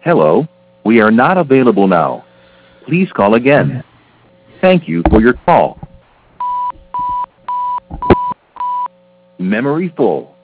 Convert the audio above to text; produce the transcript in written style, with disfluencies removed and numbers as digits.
Hello, we are not available now. Please call again. Thank you for your call. Memory full.